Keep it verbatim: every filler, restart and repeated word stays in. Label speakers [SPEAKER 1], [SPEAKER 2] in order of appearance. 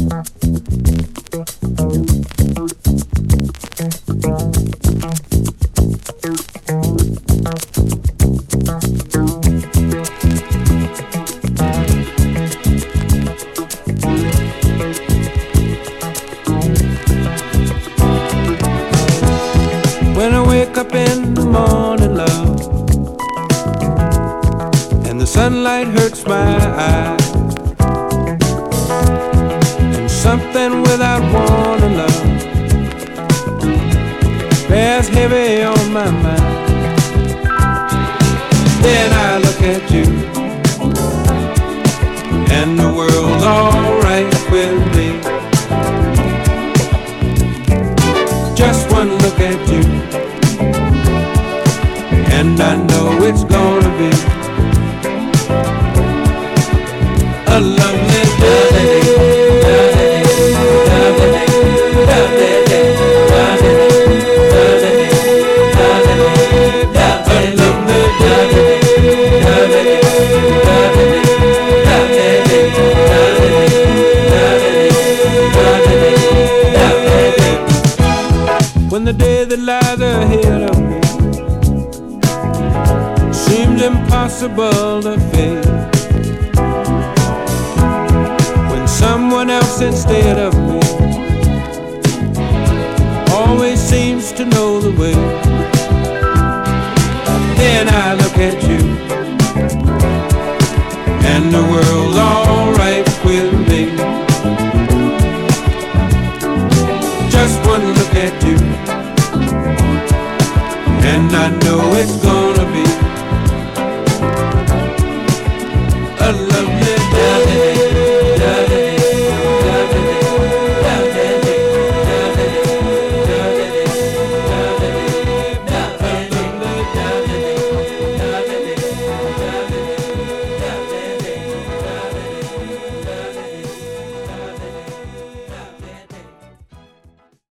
[SPEAKER 1] When I wake up in the morning, love, and the sunlight hurts my eyes, and something without warning, love, bears heavy on my mind. Then I look at you, and the world's alright with me. Just one look at you, and I know it's gonna be a lovely day. When the day that lies ahead of me seems impossible to face, when someone else instead of me always seems to know the way,